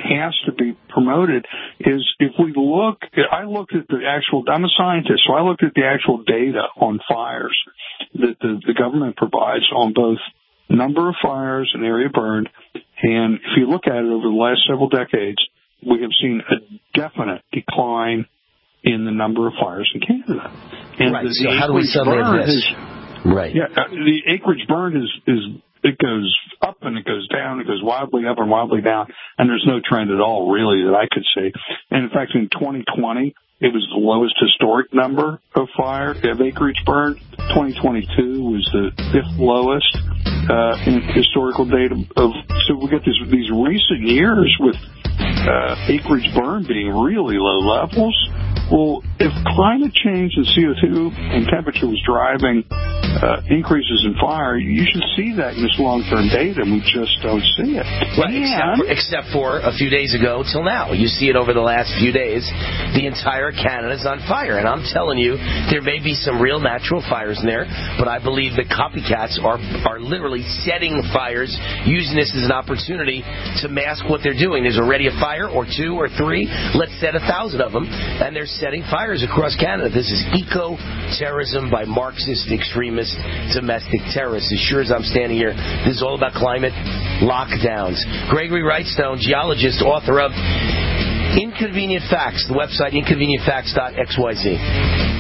has to be promoted is if we look, I looked at the actual, I'm a scientist, so I looked at the actual data on fires that the government provides on both number of fires and area burned. And if you look at it over the last several decades, we have seen a definite decline in the number of fires in Canada. And right. So how do we settle this? Right. Yeah. The acreage burned is it goes up and it goes down. It goes wildly up and wildly down. And there's no trend at all, really, that I could see. And in fact, in 2020, it was the lowest historic number of acreage burned. 2022 was the fifth lowest in historical data. So we get these recent years with acreage burn being really low levels. Well, if climate change and CO2 and temperature was driving increases in fire, you should see that in this long-term data, and we just don't see it. Right, except for a few days ago till now. You see it over the last few days. The entire Canada's on fire, and I'm telling you, there may be some real natural fires in there, but I believe that copycats are literally setting fires, using this as an opportunity to mask what they're doing. There's already a fire, or two, or three. Let's set 1,000 of them, and they're setting fires across Canada. This is eco-terrorism by Marxist extremist domestic terrorists. As sure as I'm standing here, this is all about climate lockdowns. Gregory Wrightstone, geologist, author of Inconvenient Facts, the website inconvenientfacts.xyz.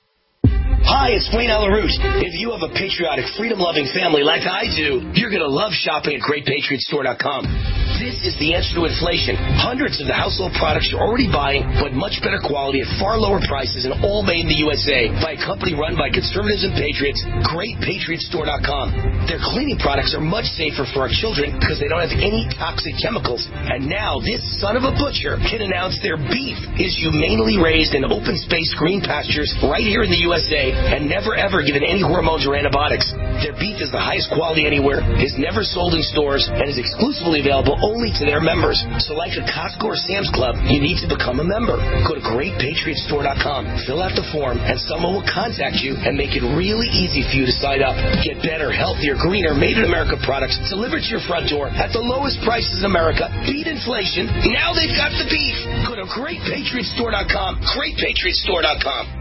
Hi, it's Wayne Alaroot. If you have a patriotic, freedom-loving family like I do, you're going to love shopping at GreatPatriotStore.com. This is the answer to inflation. Hundreds of the household products you're already buying, but much better quality at far lower prices and all made in the USA by a company run by conservatives and patriots, GreatPatriotStore.com. Their cleaning products are much safer for our children because they don't have any toxic chemicals. And now this son of a butcher can announce their beef is humanely raised in open-space green pastures right here in the USA and never ever given any hormones or antibiotics. Their beef is the highest quality anywhere, is never sold in stores, and is exclusively available only to their members. So like a Costco or Sam's Club, you need to become a member. Go to GreatPatriotStore.com, fill out the form, and someone will contact you and make it really easy for you to sign up. Get better, healthier, greener, made-in-America products delivered to your front door at the lowest prices in America. Beat inflation. Now they've got the beef. Go to GreatPatriotStore.com, GreatPatriotStore.com.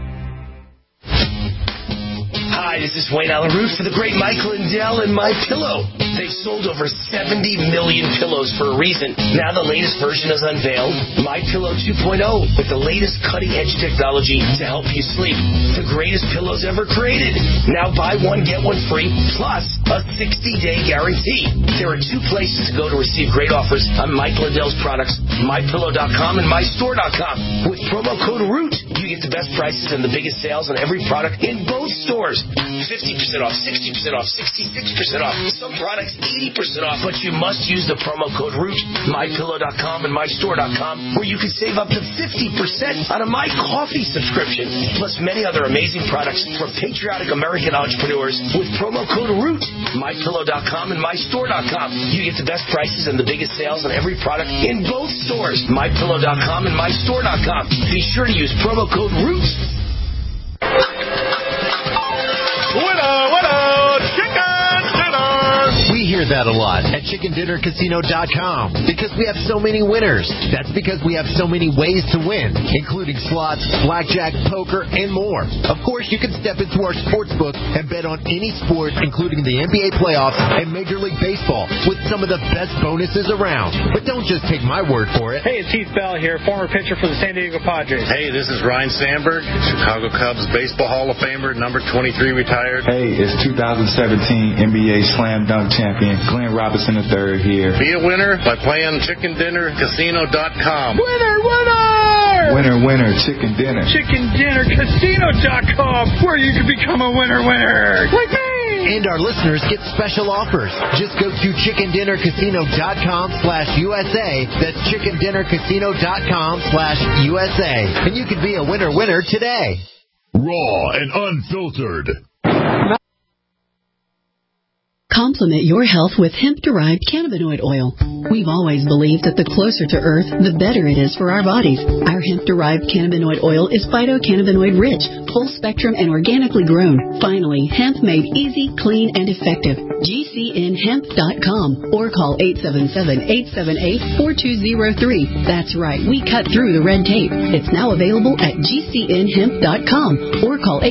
Hi, this is Wayne Alaroot for the great Mike Lindell and My Pillow. They've sold over 70 million pillows for a reason. Now the latest version is unveiled, My Pillow 2.0, with the latest cutting-edge technology to help you sleep. The greatest pillows ever created. Now buy one, get one free, plus a 60-day guarantee. There are two places to go to receive great offers on Mike Lindell's products, MyPillow.com and MyStore.com. With promo code ROOT, you get the best prices and the biggest sales on every product in both stores. 50% off, 60% off, 66% off. Some products 80% off, but you must use the promo code ROOT, MyPillow.com and MyStore.com, where you can save up to 50% on a My Coffee subscription, plus many other amazing products for patriotic American entrepreneurs with promo code ROOT, MyPillow.com and MyStore.com. You get the best prices and the biggest sales on every product in both stores, MyPillow.com and MyStore.com. Be sure to use promo code ROOT. We hear that a lot at ChickenDinnerCasino.com because we have so many winners. That's because we have so many ways to win, including slots, blackjack, poker, and more. Of course, you can step into our sportsbook and bet on any sport, including the NBA playoffs and Major League Baseball, with some of the best bonuses around. But don't just take my word for it. Hey, it's Heath Bell here, former pitcher for the San Diego Padres. Hey, this is Ryan Sandberg, Chicago Cubs Baseball Hall of Famer, number 23 retired. Hey, it's 2017 NBA Slam Dunk champion Glenn Robinson III here. Be a winner by playing ChickenDinnerCasino.com. Winner, winner! Winner, winner, Chicken Dinner. ChickenDinnerCasino.com, where you can become a winner, winner. Like me! And our listeners get special offers. Just go to ChickenDinnerCasino.com/USA. That's ChickenDinnerCasino.com/USA. And you can be a winner, winner today. Raw and unfiltered. Complement your health with hemp-derived cannabinoid oil. We've always believed that the closer to Earth, the better it is for our bodies. Our hemp-derived cannabinoid oil is phytocannabinoid-rich, full-spectrum, and organically grown. Finally, hemp made easy, clean, and effective. GCNhemp.com or call 877-878-4203. That's right, we cut through the red tape. It's now available at GCNhemp.com or call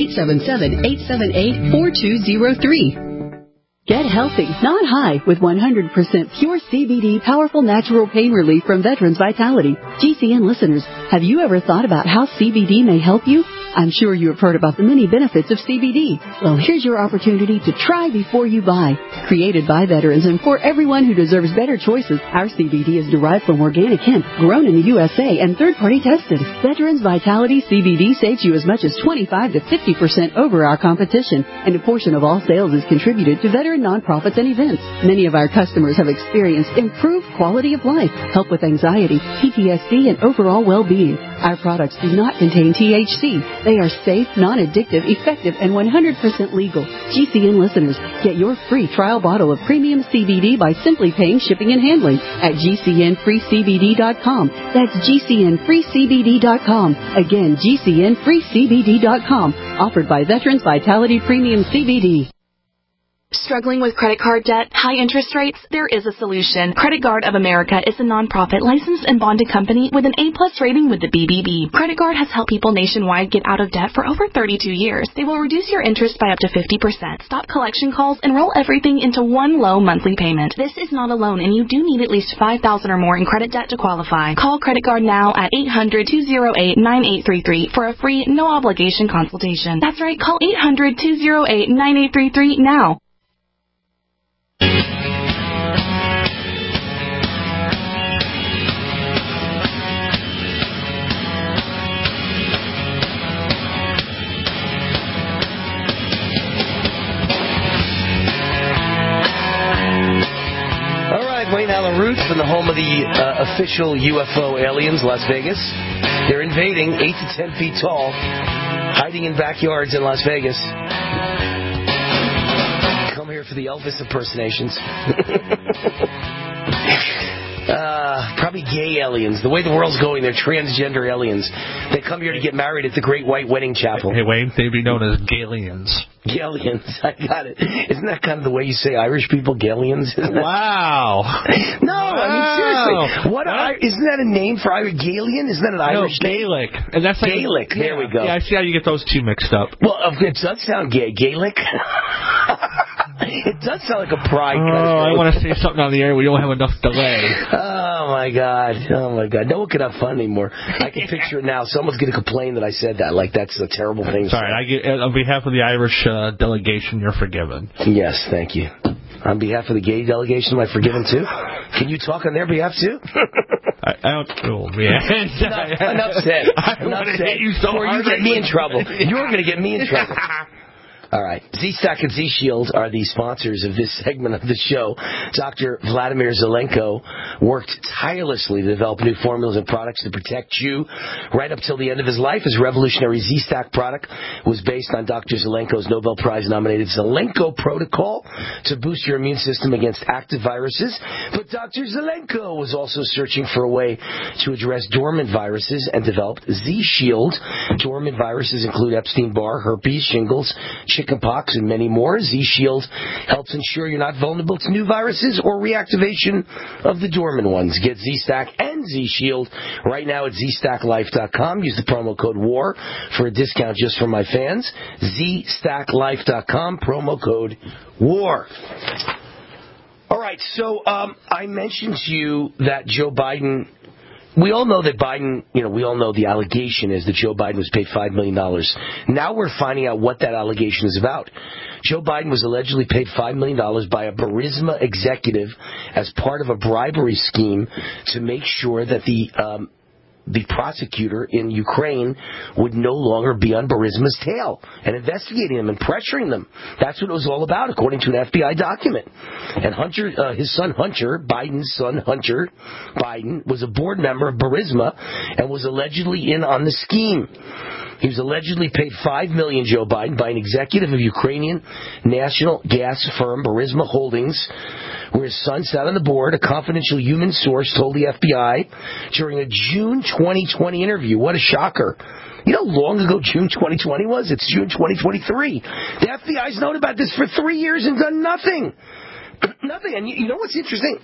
877-878-4203. Get healthy, not high, with 100% pure CBD powerful natural pain relief from Veterans Vitality. GCN listeners, have you ever thought about how CBD may help you? I'm sure you have heard about the many benefits of CBD. Well, here's your opportunity to try before you buy. Created by veterans and for everyone who deserves better choices, our CBD is derived from organic hemp, grown in the USA, and third-party tested. Veterans Vitality CBD saves you as much as 25 to 50% over our competition, and a portion of all sales is contributed to veteran nonprofits and events. Many of our customers have experienced improved quality of life, help with anxiety, PTSD, and overall well-being. Our products do not contain THC. They are safe, non-addictive, effective, and 100% legal. GCN listeners, get your free trial bottle of premium CBD by simply paying shipping and handling at GCNFreeCBD.com. That's GCNFreeCBD.com. Again, GCNFreeCBD.com. Offered by Veterans Vitality Premium CBD. Struggling with credit card debt, high interest rates? There is a solution. Credit Guard of America is a nonprofit licensed and bonded company with an A+ rating with the BBB. Credit Guard has helped people nationwide get out of debt for over 32 years. They will reduce your interest by up to 50%, stop collection calls, and roll everything into one low monthly payment. This is not a loan, and you do need at least $5,000 or more in credit debt to qualify. Call Credit Guard now at 800-208-9833 for a free, no-obligation consultation. That's right, call 800-208-9833 now. Wayne Allen Root from the home of the official UFO aliens, Las Vegas. They're invading, 8 to 10 feet tall, hiding in backyards in Las Vegas. Come here for the Elvis impersonations. Probably gay aliens. The way the world's going, they're transgender aliens. They come here to get married at the Great White Wedding Chapel. Hey, Wayne, they'd be known as Galians. Galians, I got it. Isn't that kind of the way you say Irish people, Galians? Wow. No, I mean, seriously. Isn't that a name for Irish? Galian? Isn't that an Irish name? Gaelic. And that's like, Gaelic, there we go. Yeah, I see how you get those two mixed up. Well, it does sound gay. Gaelic? It does sound like a pride kind of thing. I want to say something on the air. We don't have enough delay. Oh, my God. No one can have fun anymore. I can picture it now. Someone's going to complain that I said that. Like, that's a terrible thing to say. Sorry, on behalf of the Irish delegation, you're forgiven. Yes, thank you. On behalf of the gay delegation, am I forgiven too? Can you talk on their behalf too? I don't. Oh, man. Enough said. Enough said. You so or you get me in trouble. You're going to get me in trouble. All right. Z-Stack and Z-Shield are the sponsors of this segment of the show. Dr. Vladimir Zelenko worked tirelessly to develop new formulas and products to protect you right up till the end of his life. His revolutionary Z-Stack product was based on Dr. Zelenko's Nobel Prize-nominated Zelenko protocol to boost your immune system against active viruses. But Dr. Zelenko was also searching for a way to address dormant viruses and developed Z-Shield. Dormant viruses include Epstein-Barr, herpes, shingles, chickenpox, and many more. Z-Shield helps ensure you're not vulnerable to new viruses or reactivation of the dormant ones. Get Z-Stack and Z-Shield right now at ZStackLife.com. Use the promo code WAR for a discount just for my fans. ZStackLife.com, promo code WAR. All right, so I mentioned to you that Joe Biden... We all know that Biden, we all know the allegation is that Joe Biden was paid $5 million. Now we're finding out what that allegation is about. Joe Biden was allegedly paid $5 million by a Burisma executive as part of a bribery scheme to make sure that the prosecutor in Ukraine would no longer be on Burisma's tail and investigating them and pressuring them. That's what it was all about, according to an FBI document. And Hunter, his son Hunter, Biden's son Hunter Biden, was a board member of Burisma and was allegedly in on the scheme. He was allegedly paid $5 million, Joe Biden, by an executive of Ukrainian national gas firm Burisma Holdings, where his son sat on the board. A confidential human source told the FBI during a June 2020 interview. What a shocker. You know how long ago June 2020 was? It's June 2023. The FBI's known about this for 3 years and done nothing. Nothing. And you know what's interesting?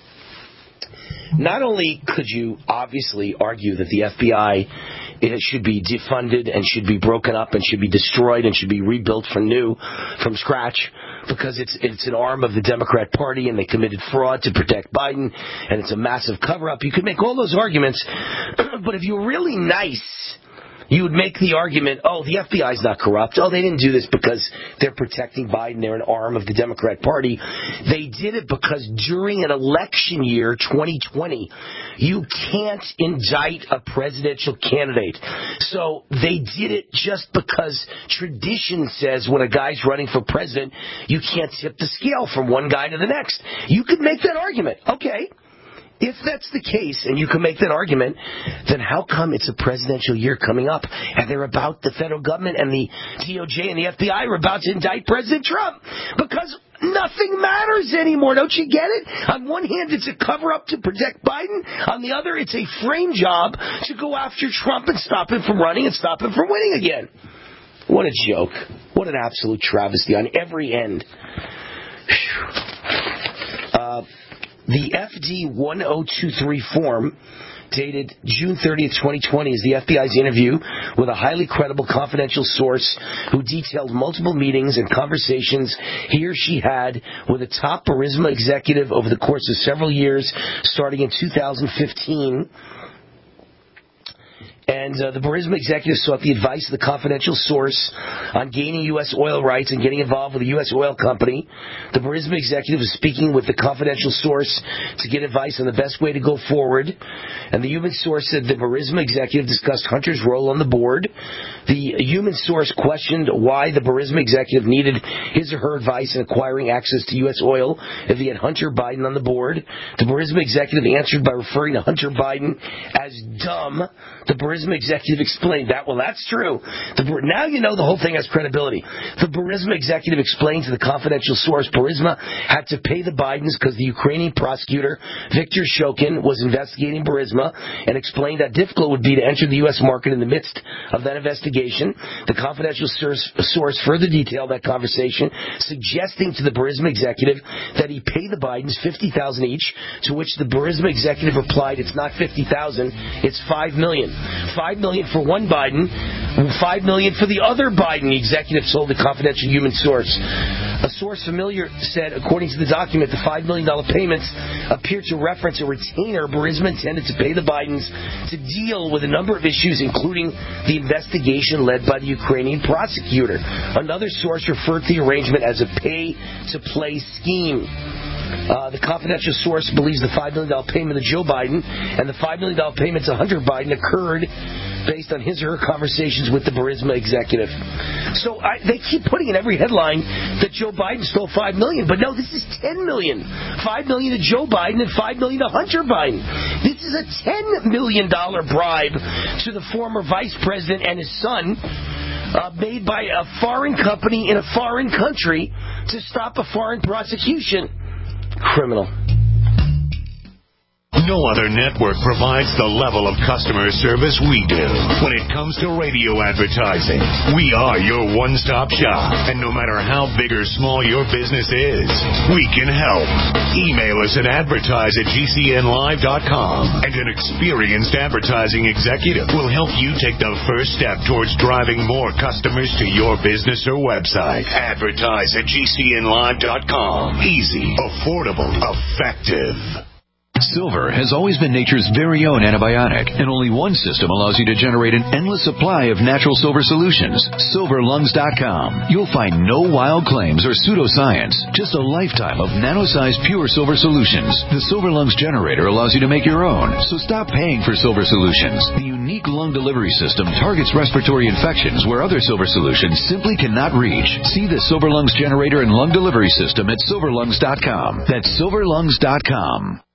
Not only could you obviously argue that the FBI should be defunded and should be broken up and should be destroyed and should be rebuilt from scratch, because it's an arm of the Democrat Party and they committed fraud to protect Biden and it's a massive cover-up. You could make all those arguments, but if you're really nice, you would make the argument, oh, the FBI's not corrupt. Oh, they didn't do this because they're protecting Biden. They're an arm of the Democrat Party. They did it because during an election year, 2020, you can't indict a presidential candidate. So they did it just because tradition says when a guy's running for president, you can't tip the scale from one guy to the next. You could make that argument. Okay. If that's the case, and you can make that argument, then how come it's a presidential year coming up, and the federal government and the DOJ and the FBI are about to indict President Trump? Because nothing matters anymore. Don't you get it? On one hand, it's a cover-up to protect Biden. On the other, it's a frame job to go after Trump and stop him from running and stop him from winning again. What a joke. What an absolute travesty on every end. The FD 1023 form, dated June 30th, 2020, is the FBI's interview with a highly credible confidential source who detailed multiple meetings and conversations he or she had with a top Burisma executive over the course of several years, starting in 2015. And the Burisma executive sought the advice of the confidential source on gaining U.S. oil rights and getting involved with a U.S. oil company. The Burisma executive was speaking with the confidential source to get advice on the best way to go forward. And the human source said the Burisma executive discussed Hunter's role on the board. The human source questioned why the Burisma executive needed his or her advice in acquiring access to U.S. oil if he had Hunter Biden on the board. The Burisma executive answered by referring to Hunter Biden as dumb. The Burisma executive explained that. Well, that's true. Now you know the whole thing has credibility. The Burisma executive explained to the confidential source Burisma had to pay the Bidens because the Ukrainian prosecutor, Viktor Shokin, was investigating Burisma and explained how difficult it would be to enter the U.S. market in the midst of that investigation. The confidential source further detailed that conversation, suggesting to the Burisma executive that he pay the Bidens $50,000 each, to which the Burisma executive replied, it's not $50,000, it's $5 million. $5 million for one Biden, $5 million for the other Biden, the executive told the confidential human source. A source familiar said, according to the document, the $5 million payments appear to reference a retainer Burisma intended to pay the Bidens to deal with a number of issues, including the investigation led by the Ukrainian prosecutor. Another source referred to the arrangement as a pay-to-play scheme. The confidential source believes the $5 million payment to Joe Biden and the $5 million payment to Hunter Biden occurred based on his or her conversations with the Burisma executive. So they keep putting in every headline that Joe Biden stole $5 million, but no, this is $10 million. $5 million to Joe Biden and $5 million to Hunter Biden. This is a $10 million bribe to the former vice president and his son, made by a foreign company in a foreign country to stop a foreign prosecution. Criminal. No other network provides the level of customer service we do. When it comes to radio advertising, we are your one-stop shop. And no matter how big or small your business is, we can help. Email us at advertise@gcnlive.com, and an experienced advertising executive will help you take the first step towards driving more customers to your business or website. Advertise@gcnlive.com. Easy, affordable, effective. Silver has always been nature's very own antibiotic, and only one system allows you to generate an endless supply of natural silver solutions. SilverLungs.com. You'll find no wild claims or pseudoscience, just a lifetime of nano-sized pure silver solutions. The Silver Lungs generator allows you to make your own, so stop paying for silver solutions. The unique lung delivery system targets respiratory infections where other silver solutions simply cannot reach. See the Silver Lungs generator and lung delivery system at SilverLungs.com. That's SilverLungs.com.